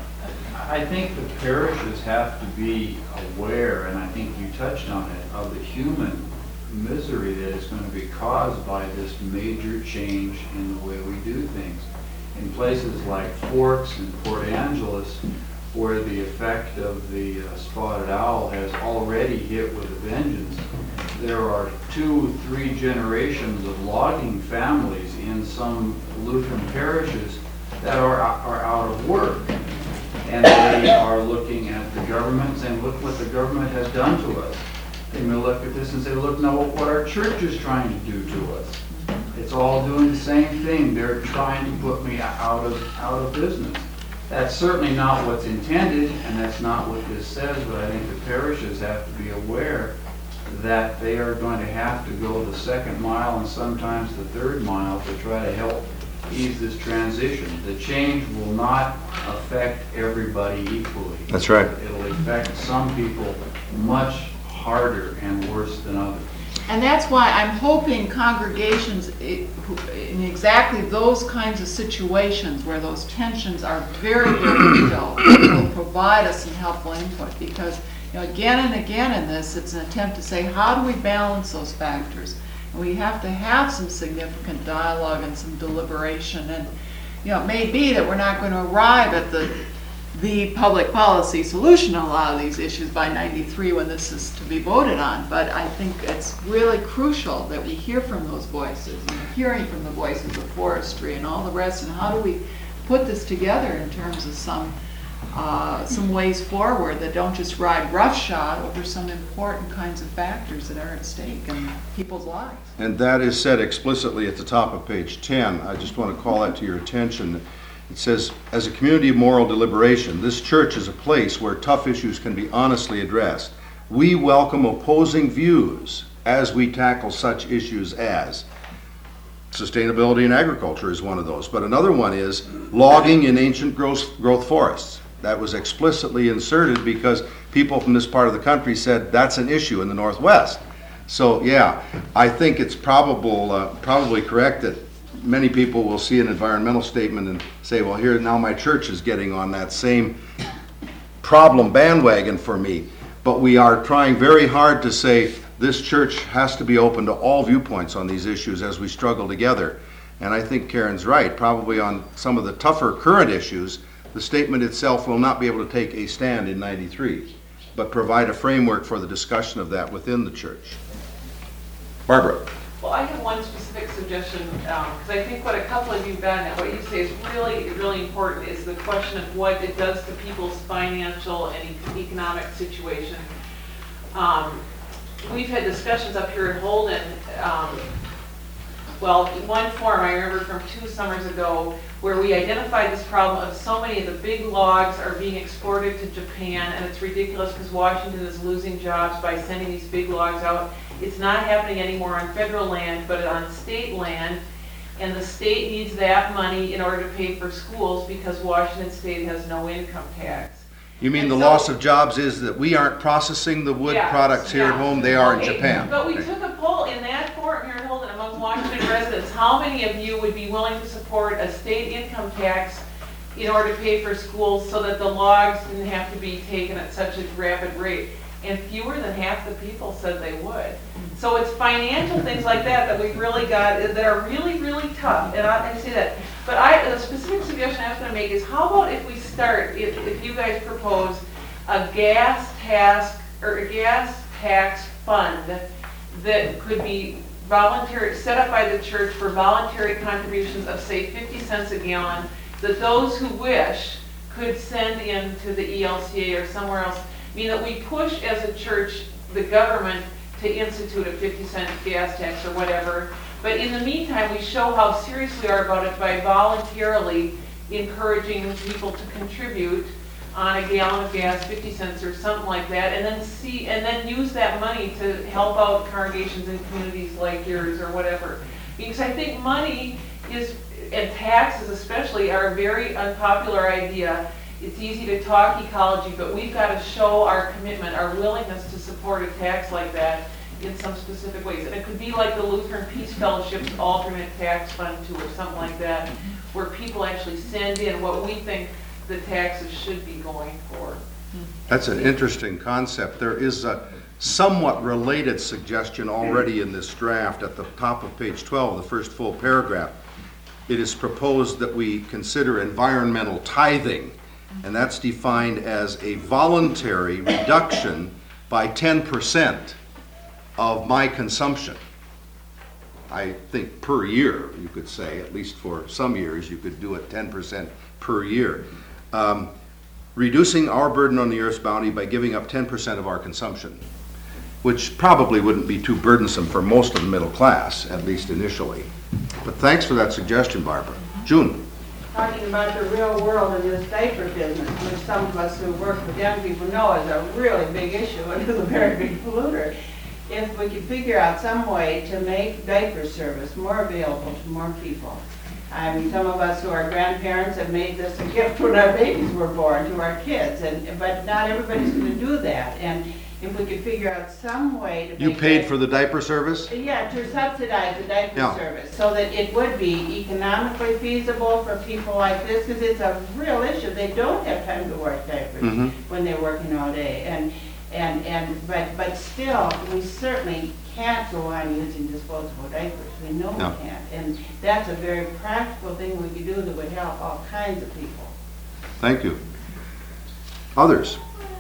I think the parishes have to be aware, and I think you touched on it, of the human misery that is going to be caused by this major change in the way we do things. In places like Forks and Port Angeles, where the effect of the uh, spotted owl has already hit with a vengeance, there are two, three generations of logging families in some Lutheran parishes that are, are out of work. And they are looking at the government and saying, look what the government has done to us. They may look at this and say, look now what our church is trying to do to us. It's all doing the same thing. They're trying to put me out of, out of business. That's certainly not what's intended, and that's not what this says, but I think the parishes have to be aware that they are going to have to go the second mile and sometimes the third mile to try to help ease this transition. The change will not affect everybody equally. That's right. It'll affect some people much harder and worse than others. And that's why I'm hoping congregations eh, who- in exactly those kinds of situations where those tensions are very, very real will provide us some helpful input, because you know, again and again in this, it's an attempt to say, how do we balance those factors? And we have to have some significant dialogue and some deliberation. And you know, it may be that we're not going to arrive at the the public policy solution on a lot of these issues by ninety-three when this is to be voted on, but I think it's really crucial that we hear from those voices, and hearing from the voices of forestry and all the rest, and how do we put this together in terms of some uh, some ways forward that don't just ride roughshod over some important kinds of factors that are at stake in people's lives. And that is said explicitly at the top of page ten. I just want to call that to your attention. It says, as a community of moral deliberation, this church is a place where tough issues can be honestly addressed. We welcome opposing views as we tackle such issues as sustainability in agriculture is one of those, but another one is logging in ancient growth, growth forests. That was explicitly inserted because people from this part of the country said that's an issue in the Northwest. So yeah, I think it's probable, uh, probably correct that many people will see an environmental statement and say, well, here now my church is getting on that same problem bandwagon for me. But we are trying very hard to say this church has to be open to all viewpoints on these issues as we struggle together. And I think Karen's right. Probably on some of the tougher current issues, the statement itself will not be able to take a stand in ninety-three, but provide a framework for the discussion of that within the church. Barbara. Well, I have one specific suggestion, because I think what a couple of you have gotten at, what you say is really, really important, is the question of what it does to people's financial and e- economic situation. Um, we've had discussions up here in Holden, um, well, in one forum I remember from two summers ago, where we identified this problem of so many of the big logs are being exported to Japan, and it's ridiculous because Washington is losing jobs by sending these big logs out. It's not happening anymore on federal land, but on state land, and the state needs that money in order to pay for schools because Washington State has no income tax. You mean And the so- loss of jobs is that we aren't processing the wood Yes, products here at yeah. home, they are in Okay, Japan. But we took a poll in that forum here in Holden among Washington residents. How many of you would be willing to support a state income tax in order to pay for schools so that the logs didn't have to be taken at such a rapid rate? And fewer than half the people said they would. So it's financial things like that that we've really got, that are really, really tough, and I, I say that. But I, the specific suggestion I was gonna make is, how about if we start, if, if you guys propose a gas tax, or a gas tax fund that could be voluntary, set up by the church for voluntary contributions of, say, fifty cents a gallon, that those who wish could send in to the E L C A or somewhere else. I mean, that we push as a church, the government, to institute a fifty cent gas tax or whatever. But in the meantime, we show how serious we are about it by voluntarily encouraging people to contribute on a gallon of gas, fifty cents or something like that, and then see, and then use that money to help out congregations in communities like yours or whatever. Because I think money is, and taxes especially, are a very unpopular idea. it's easy to talk ecology, but we've got to show our commitment, our willingness to support a tax like that in some specific ways. And it could be like the Lutheran Peace Fellowship's alternate tax fund too, or something like that, where people actually send in what we think the taxes should be going for. That's an interesting concept. There is a somewhat related suggestion already in this draft at the top of page twelve, the first full paragraph. It is proposed that we consider environmental tithing, and that's defined as a voluntary reduction by ten percent of my consumption. I think per year, you could say, at least for some years, you could do it ten percent per year. Um, reducing our burden on the Earth's bounty by giving up ten percent of our consumption, which probably wouldn't be too burdensome for most of the middle class, at least initially. But thanks for that suggestion, Barbara. June? Talking about the real world in this diaper business, which some of us who work with young people know is a really big issue and is a very big polluter. If we could figure out some way to make diaper service more available to more people. I mean, some of us who are grandparents have made this a gift when our babies were born to our kids, and but not everybody's going to do that. And if we could figure out some way to You make paid that- for the diaper service? Yeah, to subsidize the diaper Yeah. service, so that it would be economically feasible for people like this, because it's a real issue. They don't have time to wash diapers Mhm. when they're working all day, and, and, and, but, but still, we certainly can't go on using disposable diapers. We know No. we can't, and that's a very practical thing we could do that would help all kinds of people. Thank you. Others?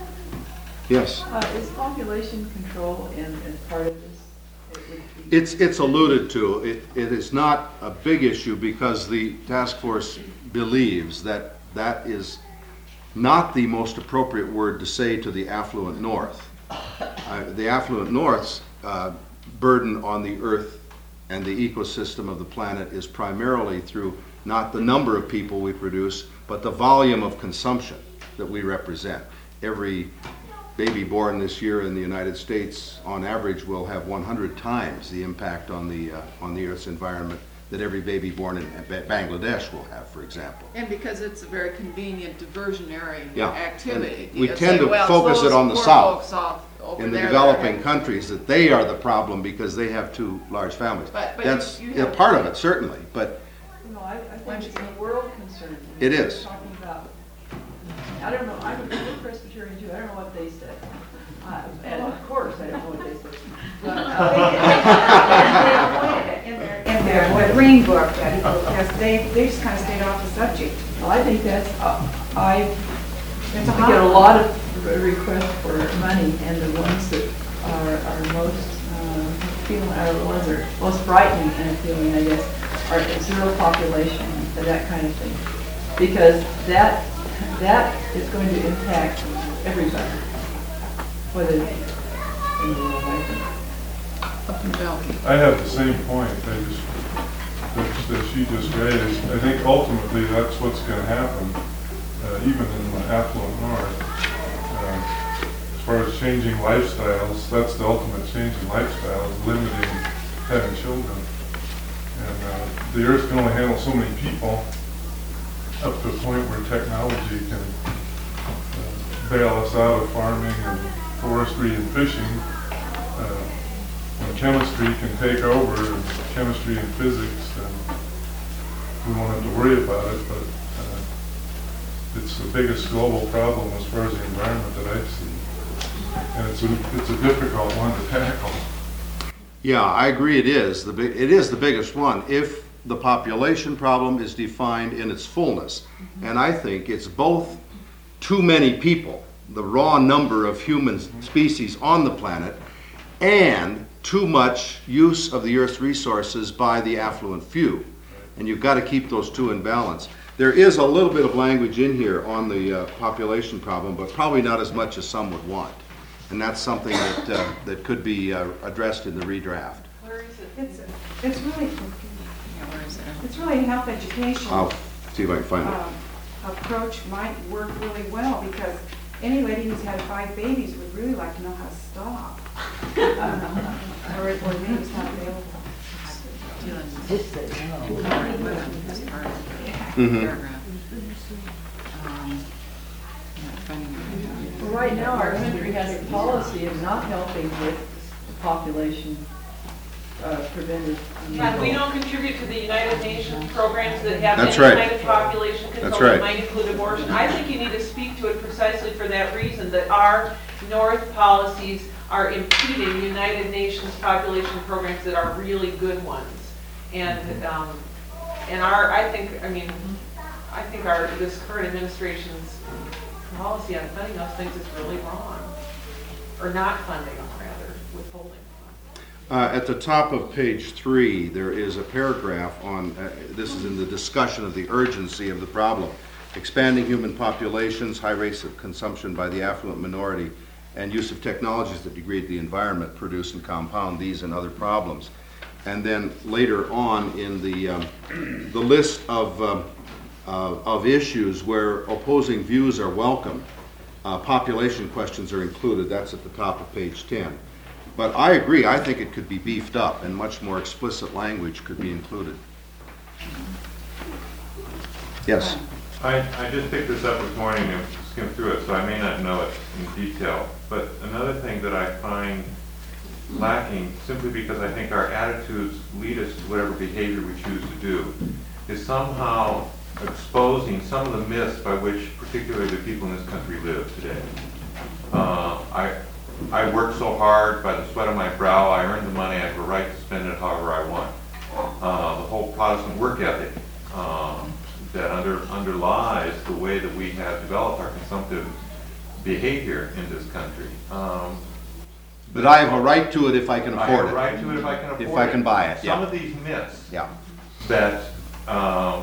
Yes. Uh, is population control in, in part of this? It would be- It's, it's alluded to. It, it is not a big issue because the task force believes that that is not the most appropriate word to say to the affluent North. Uh, the affluent North's uh, burden on the Earth and the ecosystem of the planet is primarily through not the number of people we produce, but the volume of consumption that we represent. Every baby born this year in the United States, on average, will have one hundred times the impact on the uh, on the Earth's environment that every baby born in Ba- Bangladesh will have, for example. And because it's a very convenient diversionary Yeah. activity. And we You tend say, to well, it's focus it those on the poor South. folks off over In the there that developing have- countries, that they are the problem because they have two large families. But- but you- That's you a have- part of it, certainly, but No, I, I think it's a world concern. I It mean, is. we're talking about, I don't know, I'm a Presbyterian too, I don't know what they said. Uh, And of course, I don't know what they said. But, uh, In their, in their, what Green Book, that, yes, they, they just kind of stayed off the subject. Well, I think that's, uh, I It's a we get a hot- lot of re- requests for money, and the ones that are, are most, uh, feeling, are the ones that are most frightening and feeling, I guess, are zero population, and that kind of thing. Because that, that is going to impact everybody, whether, in the world, I think. Up in Valley. I have the same point, I just, that, that she just raised. I think ultimately that's what's gonna happen, uh, even in the affluent north. Uh, As far as changing lifestyles, that's the ultimate change in lifestyles, limiting having children. And, uh, the earth can only handle so many people up to a point where technology can uh, bail us out of farming and forestry and fishing. Uh, When chemistry can take over, chemistry and physics, then we won't have to worry about it, but uh, it's the biggest global problem as far as the environment that I see. And it's a, it's a difficult one to tackle. yeah, I agree it is. The big, it is the biggest one if the population problem is defined in its fullness. And I think it's both too many people, the raw number of human species on the planet, and too much use of the Earth's resources by the affluent few. And you've got to keep those two in balance. There is a little bit of language in here on the uh, population problem, but probably not as much as some would want. And that's something that, uh, that could be uh, addressed in the redraft. Where is it? It's, it's really, Yeah, where is it? it's really health education. I'll see if I can find it. um, approach might work really well, because any lady who's had five babies would really like to know how to stop. Or, or maybe it's not available. This part of the Mhm. paragraph. Um, right now, our country has a policy of not helping with population uh, prevented. And we don't contribute to the United Nations programs that have That's any right. kind of population That's control right. that might include abortion. I think you need to speak to it precisely for that reason, that our North policies are impeding United Nations population programs that are really good ones. And, um, and our, I think, I mean, I think our, this current administration's policy on funding those things is really wrong. Or not funding them, rather, withholding. Uh, At the top of page three, there is a paragraph on, uh, this is in the discussion of the urgency of the problem. Expanding human populations, high rates of consumption by the affluent minority, and use of technologies that degrade the environment produce and compound these and other problems. And then later on in the, um, the list of, um, uh, of issues where opposing views are welcome, uh, population questions are included. That's at the top of page ten. But I agree, I think it could be beefed up and much more explicit language could be included. Yes? I, I just picked this up this morning and skimmed through it, so I may not know it in detail. But another thing that I find lacking, simply because I think our attitudes lead us to whatever behavior we choose to do, is somehow exposing some of the myths by which particularly the people in this country live today. Uh, I, I work so hard by the sweat of my brow, I earn the money, I have a right to spend it however I want. Uh, the whole Protestant work ethic um, that under, underlies the way that we have developed our consumptive behavior in this country. Um, But I have a right to it if I can I afford have it. a right to it if I can afford it. If I can buy it, yeah. Some of these myths Yeah. that um,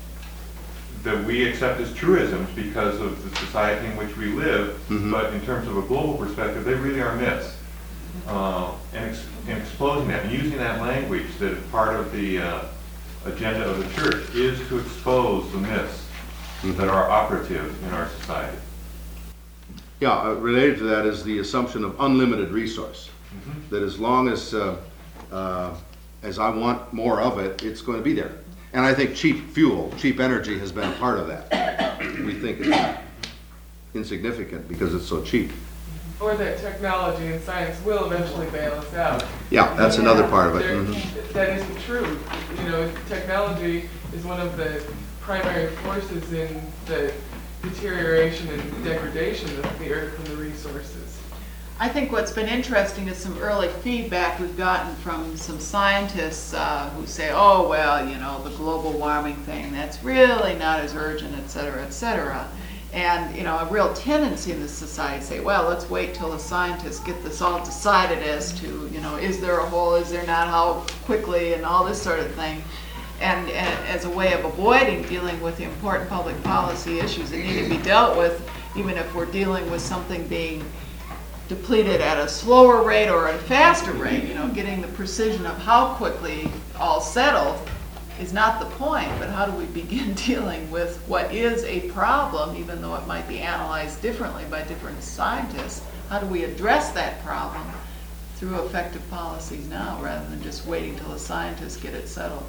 that we accept as truisms because of the society in which we live, Mhm. but in terms of a global perspective, they really are myths. Uh, and, ex and exposing that and using that language that is part of the uh, agenda of the church is to expose the myths Mhm. that are operative in our society. Yeah, uh, related to that is the assumption of unlimited resource. Mhm. That as long as, uh, uh, as I want more of it, it's going to be there. And I think cheap fuel, cheap energy has been a part of that. We think it's insignificant because it's so cheap. Or that technology and science will eventually bail us out. Yeah, that's another part of it. There- Mhm. That isn't true. You know, technology is one of the primary forces in the deterioration and degradation of the earth and the resources. I think what's been interesting is some early feedback we've gotten from some scientists uh, who say, oh, well, you know, the global warming thing, that's really not as urgent, et cetera, et cetera. And, you know, a real tendency in this society to say, well, let's wait till the scientists get this all decided as to, you know, is there a hole, is there not, how quickly, and all this sort of thing. And, and as a way of avoiding dealing with the important public policy issues that need to be dealt with, even if we're dealing with something being depleted at a slower rate or at a faster rate, you know, getting the precision of how quickly all settled is not the point, but how do we begin dealing with what is a problem, even though it might be analyzed differently by different scientists? How do we address that problem through effective policies now, rather than just waiting till the scientists get it settled?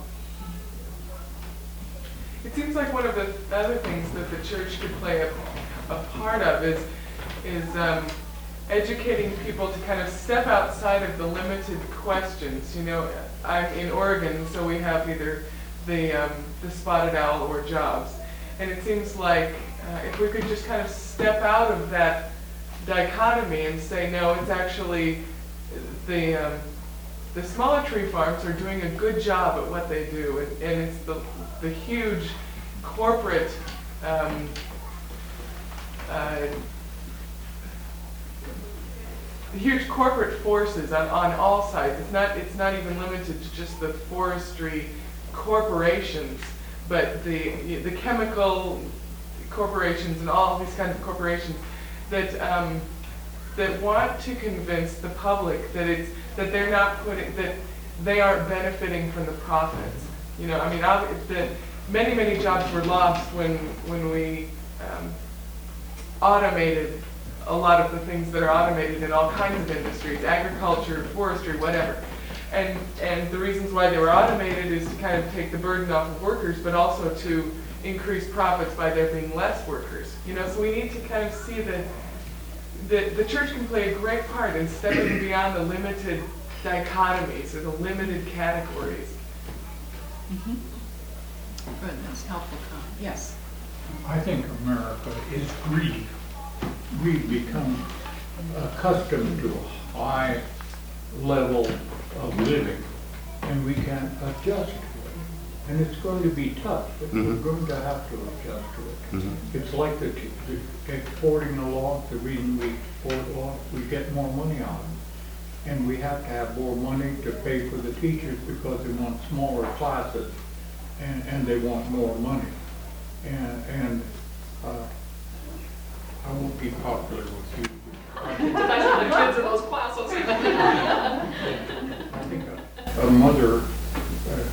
It seems like one of the other things that the church could play a, a part of is, is um, educating people to kind of step outside of the limited questions. You know, I'm in Oregon, so we have either the, um, the spotted owl or jobs. And it seems like uh, if we could just kind of step out of that dichotomy and say, no, it's actually the, um, the smaller tree farms are doing a good job at what they do, and, and it's the, the huge corporate um, uh, the huge corporate forces on, on all sides. It's not, it's not even limited to just the forestry corporations, but the, the chemical corporations and all these kinds of corporations that, um, that want to convince the public that it's, that they're not putting, that they aren't benefiting from the profits. You know, I mean, that many, many jobs were lost when, when we um, automated a lot of the things that are automated in all kinds of industries, agriculture, forestry, whatever. And, and the reasons why they were automated is to kind of take the burden off of workers, but also to increase profits by there being less workers. You know, so we need to kind of see the, the, the church can play a great part in stepping beyond the limited dichotomies or the limited categories. Mhm. Good, that's helpful, Tom. Yes. I think America is greedy. We've become accustomed to a high level of living, and we can't adjust to it. And it's going to be tough, but we're Mhm. going to have to adjust to it. Mhm. It's like the, t- the exporting the logs, the reason we export logs, we get more money out of them. And we have to have more money to pay for the teachers because they want smaller classes, and, and they want more money. And, and, uh, I won't be popular with you. Depends on the kids in those classes. I think a, a mother uh,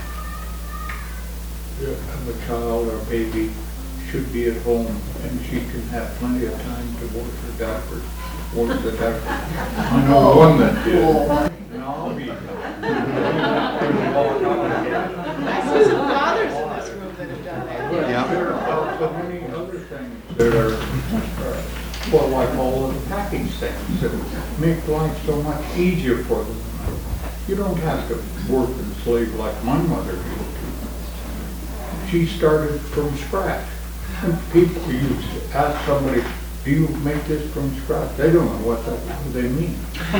of a child or baby should be at home, and she can have plenty of time to wash her diapers, wash the diapers. I know one that did, and I'll be. I see some fathers in this room that have done that. But there are so many other things that are, uh, well, like all of the packing stamps that make life so much easier for them. You don't have to work and slave like my mother did. She started from scratch. And people used to ask somebody, do you make this from scratch? They don't know what that, what they mean.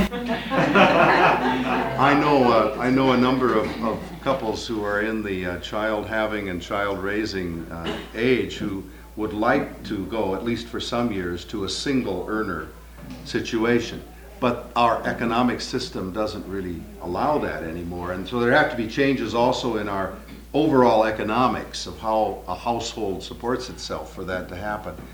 I know, uh, I know a number of, of couples who are in the uh, child having and child raising uh, age who would like to go, at least for some years, to a single earner situation. But our economic system doesn't really allow that anymore. And so there have to be changes also in our overall economics of how a household supports itself for that to happen.